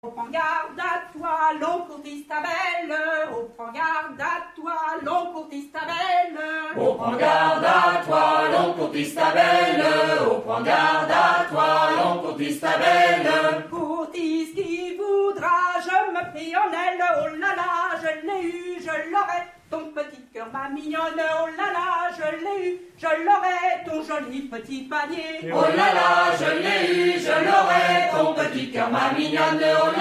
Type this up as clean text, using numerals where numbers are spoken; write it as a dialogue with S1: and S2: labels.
S1: Oh, prends garde à toi, l'on courtise ta belle. Oh, prends garde à toi, l'on courtise ta belle.
S2: Oh, prends garde à toi, l'on courtise ta belle. Oh, prends garde à toi, l'on courtise ta belle.
S1: Courtise qui voudra, je me prie en elle. Oh là là, je l'ai eu, je l'aurai. Ton petit cœur, ma mignonne, oh là là, je l'ai eu, je l'aurai, ton joli petit panier.
S2: Oh là là, je l'ai eu, je l'aurai, ton petit cœur, ma mignonne, oh là là.